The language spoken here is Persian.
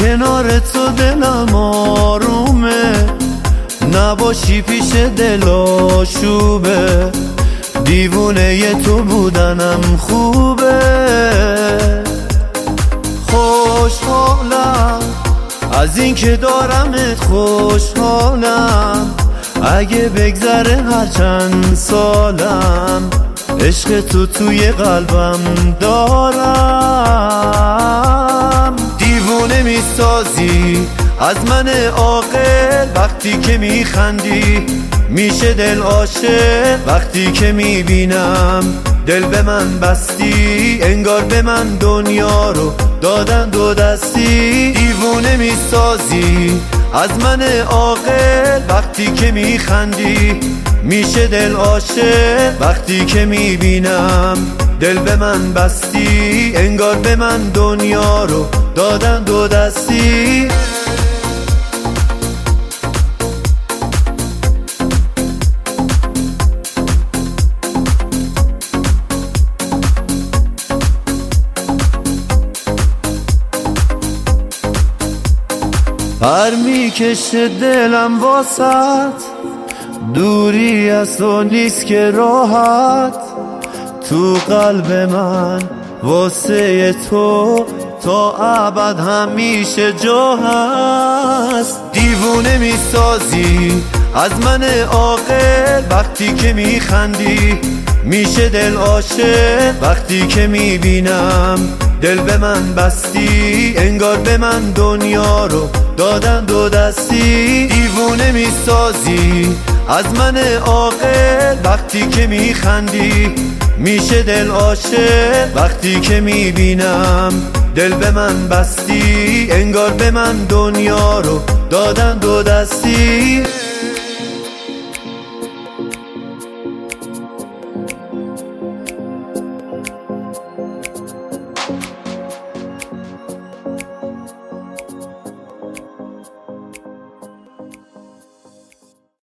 کنار تو دلم آرومه، نباشی پیش دل آشوبه، دیوونه تو بودنم خوبه. خوشحالم از این که دارمت، خوشحالم اگه بگذره هر چند سالم، عشق تو توی قلبم دارم. دیوونه میسازی از من عاقل وقتی که میخندی، میشه دل عاشق وقتی که میبینم. دل به من بستی انگار به من دنیا رو دادن دو دستی. دیوونه میسازی از من عاقل وقتی که میخندی، میشه دل عاشق وقتی که میبینم. دل به من بستی انگار به من دنیا رو دادن دو دستی. پر میکشه دلم واسط، دوری از تو نیست که راحت. تو قلب من واسه تو تا ابد همیشه جا هست. دیوونه میسازی از من عاقل وقتی که میخندی، میشه دل عاشق وقتی که میبینم. دل به من بستی انگار به من دنیا رو دادن دو دستی. دیوونه میسازی از من عاقل وقتی که میخندی، میشه دل عاشق وقتی که میبینم. دل به من بستی انگار به من دنیا رو دادن دو دستی.